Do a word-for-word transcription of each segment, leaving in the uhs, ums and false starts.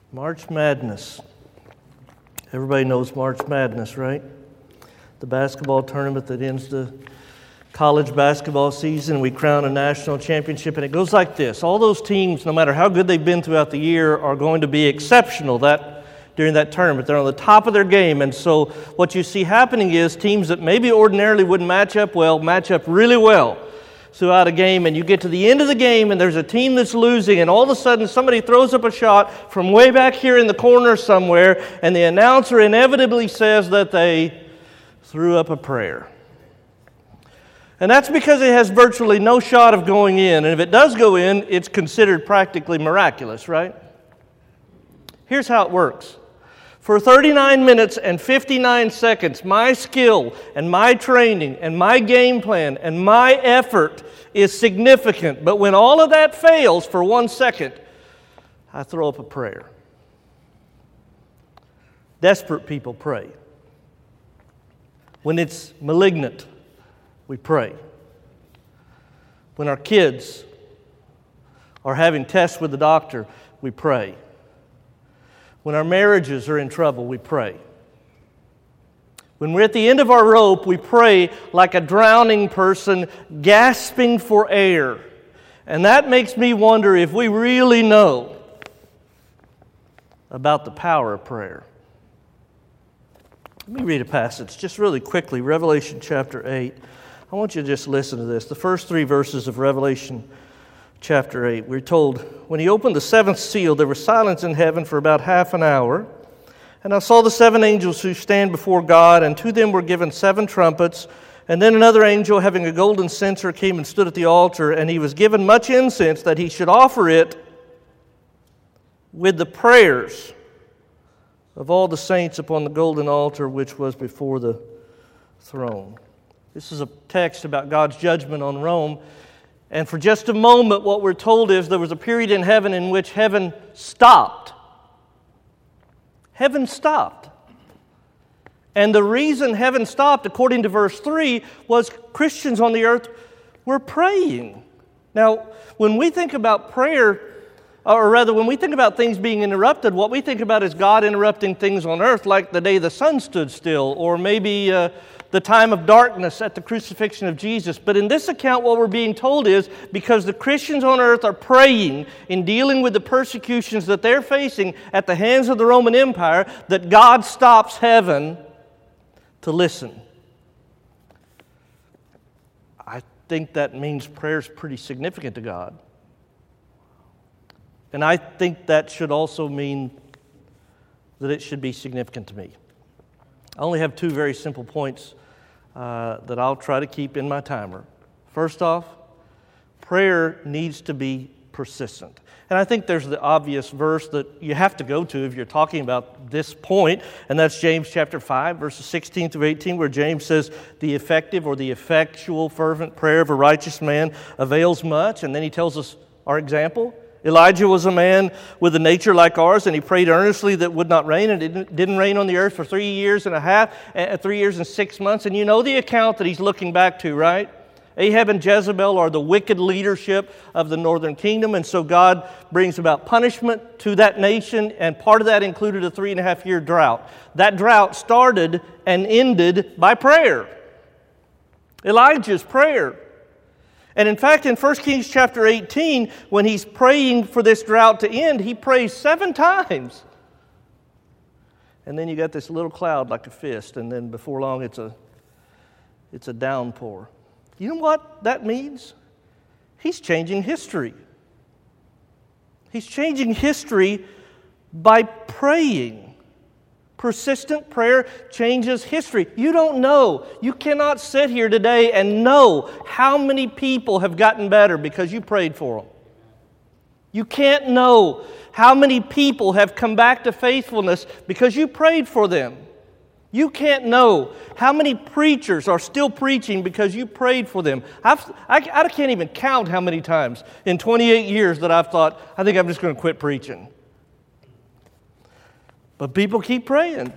March Madness. Everybody knows March Madness, right? The basketball tournament that ends the college basketball season. We crown a national championship, and it goes like this. All those teams, no matter how good they've been throughout the year, are going to be exceptional that during that tournament. They're on the top of their game, and so what you see happening is teams that maybe ordinarily wouldn't match up well, match up really well throughout a game, and you get to the end of the game and there's a team that's losing, and all of a sudden somebody throws up a shot from way back here in the corner somewhere, and the announcer inevitably says that they threw up a prayer. And that's because it has virtually no shot of going in, and if it does go in, it's considered practically miraculous, right? Here's how it works. For thirty-nine minutes and fifty-nine seconds, my skill and my training and my game plan and my effort is significant. But when all of that fails for one second, I throw up a prayer. Desperate people pray. When it's malignant, we pray. When our kids are having tests with the doctor, we pray. When our marriages are in trouble, we pray. When we're at the end of our rope, we pray like a drowning person gasping for air. And that makes me wonder if we really know about the power of prayer. Let me read a passage just really quickly, Revelation chapter eight. I want you to just listen to this. The first three verses of Revelation chapter eight, we're told, when he opened the seventh seal, there was silence in heaven for about half an hour. And I saw the seven angels who stand before God, and to them were given seven trumpets. And then another angel, having a golden censer, came and stood at the altar, and he was given much incense that he should offer it with the prayers of all the saints upon the golden altar which was before the throne. This is a text about God's judgment on Rome. And for just a moment, what we're told is there was a period in heaven in which heaven stopped. Heaven stopped. And the reason heaven stopped, according to verse three, was Christians on the earth were praying. Now, when we think about prayer, or rather, when we think about things being interrupted, what we think about is God interrupting things on earth, like the day the sun stood still, or maybe uh, the time of darkness at the crucifixion of Jesus. But in this account, what we're being told is because the Christians on earth are praying in dealing with the persecutions that they're facing at the hands of the Roman Empire, that God stops heaven to listen. I think that means prayer is pretty significant to God. And I think that should also mean that it should be significant to me. I only have two very simple points uh, that I'll try to keep in my timer. First off, prayer needs to be persistent. And I think there's the obvious verse that you have to go to if you're talking about this point, and that's James chapter five, verses sixteen through eighteen, where James says, the effective or the effectual fervent prayer of a righteous man avails much. And then he tells us our example. Elijah was a man with a nature like ours, and he prayed earnestly that it would not rain, and it didn't, didn't rain on the earth for three years and a half, uh, three years and six months. And you know the account that he's looking back to, right? Ahab and Jezebel are the wicked leadership of the northern kingdom, and so God brings about punishment to that nation, and part of that included a three and a half year drought. That drought started and ended by prayer. Elijah's prayer. And in fact, in First Kings chapter eighteen, when he's praying for this drought to end, he prays seven times. And then you got this little cloud like a fist, and then before long it's a, it's a downpour. You know what that means? He's changing history. He's changing history by praying. Persistent prayer changes history. You don't know. You cannot sit here today and know how many people have gotten better because you prayed for them. You can't know how many people have come back to faithfulness because you prayed for them. You can't know how many preachers are still preaching because you prayed for them. I've, I, I can't even count how many times in twenty-eight years that I've thought, I think I'm just going to quit preaching. But people keep praying.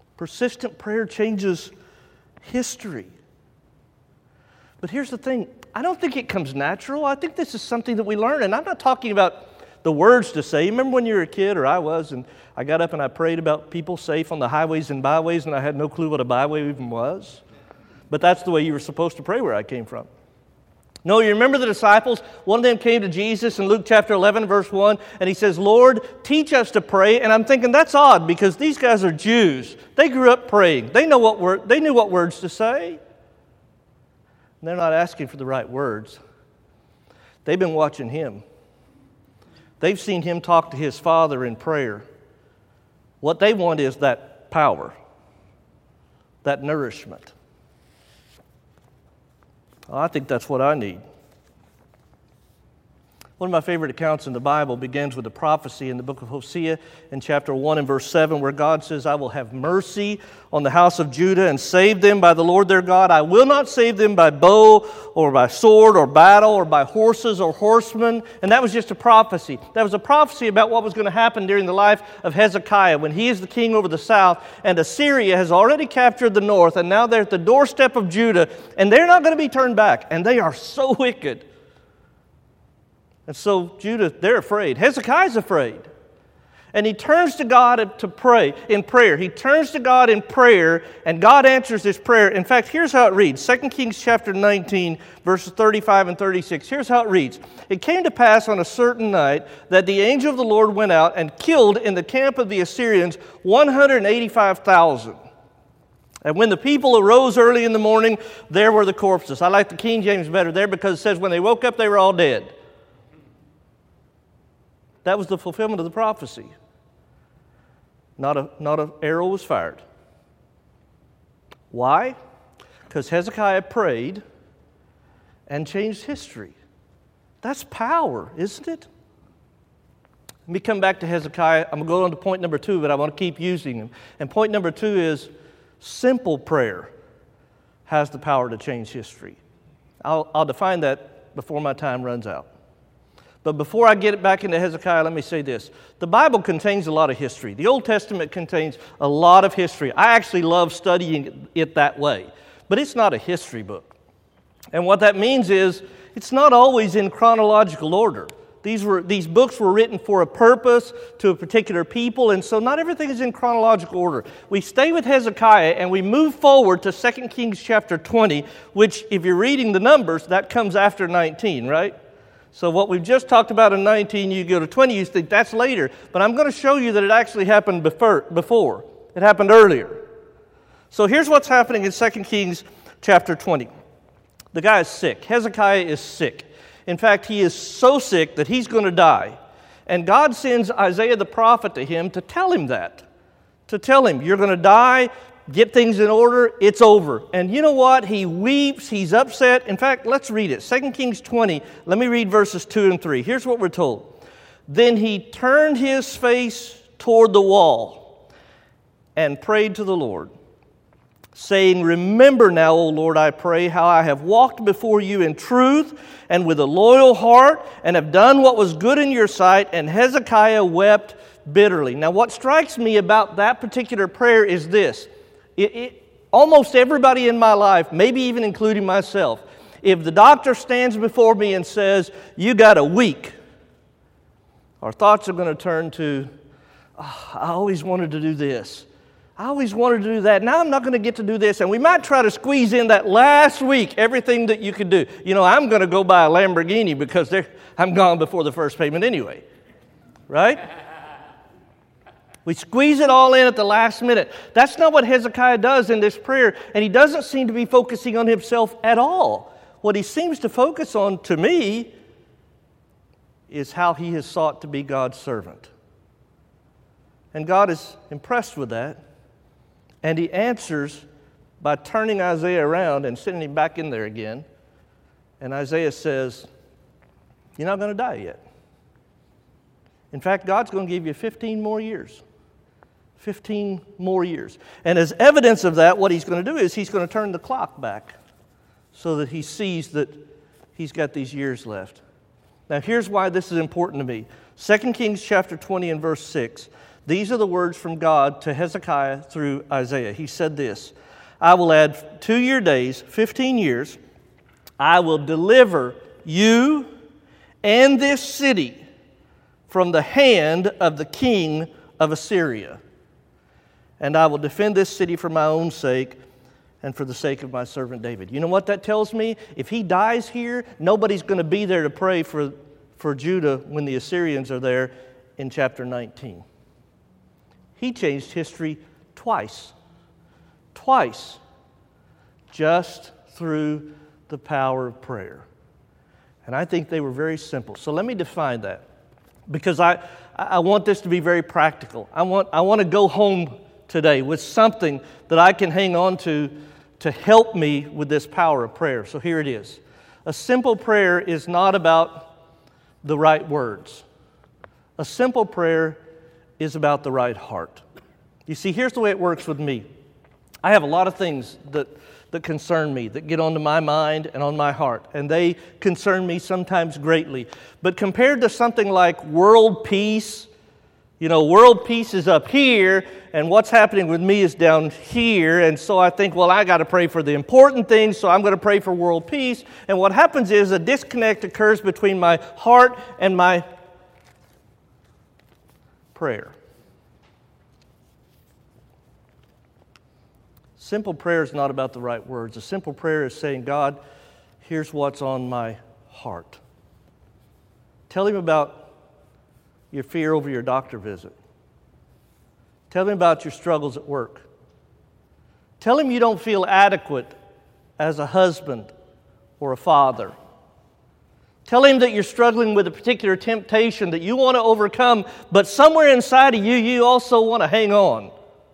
Persistent prayer changes history. But here's the thing. I don't think it comes natural. I think this is something that we learn. And I'm not talking about the words to say. Remember when you were a kid, or I was, and I got up and I prayed about people safe on the highways and byways, and I had no clue what a byway even was? But that's the way you were supposed to pray where I came from. No, you remember the disciples? One of them came to Jesus in Luke chapter eleven, verse one, and he says, Lord, teach us to pray. And I'm thinking, that's odd, because these guys are Jews. They grew up praying. They know what word, they knew what words to say. And they're not asking for the right words. They've been watching him. They've seen him talk to his Father in prayer. What they want is that power, that nourishment. Well, I think that's what I need. One of my favorite accounts in the Bible begins with a prophecy in the book of Hosea in chapter one and verse seven, where God says, I will have mercy on the house of Judah and save them by the Lord their God. I will not save them by bow or by sword or battle or by horses or horsemen. And that was just a prophecy. That was a prophecy about what was going to happen during the life of Hezekiah when he is the king over the south, and Assyria has already captured the north, and now they're at the doorstep of Judah, and they're not going to be turned back. And they are so wicked. And so Judah, they're afraid. Hezekiah's afraid. And he turns to God to pray in prayer. He turns to God in prayer, and God answers his prayer. In fact, here's how it reads. Second Kings chapter nineteen, verses thirty-five and thirty-six. Here's how it reads. It came to pass on a certain night that the angel of the Lord went out and killed in the camp of the Assyrians one hundred eighty-five thousand. And when the people arose early in the morning, there were the corpses. I like the King James better there because it says when they woke up, they were all dead. That was the fulfillment of the prophecy. Not a, not an arrow was fired. Why? Because Hezekiah prayed and changed history. That's power, isn't it? Let me come back to Hezekiah. I'm going to go on to point number two, but I want to keep using them. And point number two is simple prayer has the power to change history. I'll, I'll define that before my time runs out. But before I get it back into Hezekiah, let me say this. The Bible contains a lot of history. The Old Testament contains a lot of history. I actually love studying it that way. But it's not a history book. And what that means is it's not always in chronological order. These were these books were written for a purpose, to a particular people, and so not everything is in chronological order. We stay with Hezekiah and we move forward to Second Kings chapter twenty, which if you're reading the numbers, that comes after nineteen, right? So what we've just talked about in nineteen, you go to twenty, you think that's later. But I'm going to show you that it actually happened before. It happened earlier. So here's what's happening in Second Kings chapter twenty. The guy is sick. Hezekiah is sick. In fact, he is so sick that he's going to die. And God sends Isaiah the prophet to him to tell him that. To tell him, you're going to die. Get things in order, it's over. And you know what? He weeps, he's upset. In fact, let's read it. Second Kings twenty, let me read verses two and three. Here's what we're told. Then he turned his face toward the wall and prayed to the Lord, saying, Remember now, O Lord, I pray, how I have walked before you in truth and with a loyal heart, and have done what was good in your sight. And Hezekiah wept bitterly. Now, what strikes me about that particular prayer is this. It, it, almost everybody in my life, maybe even including myself, if the doctor stands before me and says, you got a week, our thoughts are going to turn to, oh, I always wanted to do this. I always wanted to do that. Now I'm not going to get to do this. And we might try to squeeze in that last week, everything that you could do. You know, I'm going to go buy a Lamborghini because I'm gone before the first payment anyway. Right? We squeeze it all in at the last minute. That's not what Hezekiah does in this prayer, and he doesn't seem to be focusing on himself at all. What he seems to focus on, to me, is how he has sought to be God's servant. And God is impressed with that, and he answers by turning Isaiah around and sending him back in there again. And Isaiah says, you're not going to die yet. In fact, God's going to give you fifteen more years. fifteen more years. And as evidence of that, what he's going to do is he's going to turn the clock back so that he sees that he's got these years left. Now, here's why this is important to me. Second Kings chapter twenty and verse six. These are the words from God to Hezekiah through Isaiah. He said this, I will add to your days fifteen years. I will deliver you and this city from the hand of the king of Assyria. And I will defend this city for my own sake and for the sake of my servant David. You know what that tells me? If he dies here, nobody's going to be there to pray for, for Judah when the Assyrians are there in chapter nineteen. He changed history twice. Twice. Just through the power of prayer. And I think they were very simple. So let me define that. Because I, I want this to be very practical. I want, I want to go home today with something that I can hang on to to help me with this power of prayer. So here it is. A simple prayer is not about the right words. A simple prayer is about the right heart. You see, here's the way it works with me. I have a lot of things that, that concern me, that get onto my mind and on my heart, and they concern me sometimes greatly. But compared to something like world peace, you know, world peace is up here, and what's happening with me is down here, and so I think, well, I got to pray for the important things, so I'm going to pray for world peace. And what happens is a disconnect occurs between my heart and my prayer. Simple prayer is not about the right words. A simple prayer is saying, God, here's what's on my heart. Tell him about your fear over your doctor visit. Tell him about your struggles at work. Tell him you don't feel adequate as a husband or a father. Tell him that you're struggling with a particular temptation that you want to overcome, but somewhere inside of you, you also want to hang on.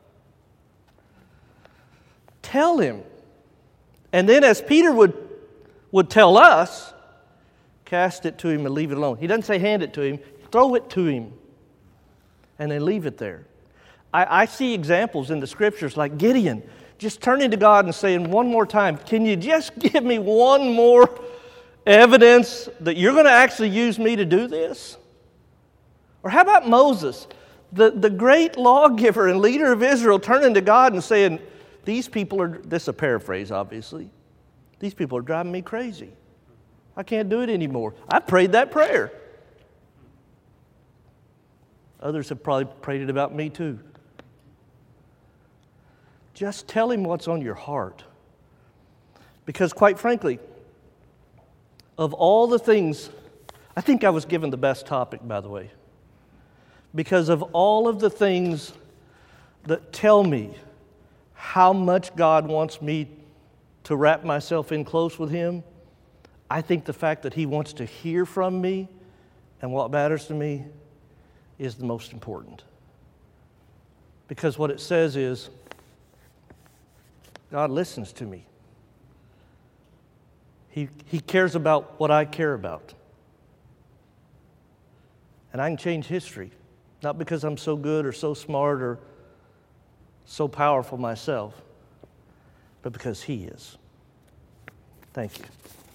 Tell him. And then as Peter would, would tell us, cast it to him and leave it alone. He doesn't say hand it to him. Throw it to him and then leave it there. I, I see examples in the Scriptures like Gideon just turning to God and saying one more time, can you just give me one more evidence that you're going to actually use me to do this? Or how about Moses, the, the great lawgiver and leader of Israel, turning to God and saying, these people are, this is a paraphrase obviously, these people are driving me crazy. I can't do it anymore. I prayed that prayer. Others have probably prayed it about me too. Just tell him what's on your heart. Because quite frankly, of all the things, I think I was given the best topic, by the way. Because of all of the things that tell me how much God wants me to wrap myself in close with him, I think the fact that he wants to hear from me and what matters to me is the most important. Because what it says is, God listens to me. He, he cares about what I care about. And I can change history, not because I'm so good or so smart or so powerful myself, but because he is. Thank you.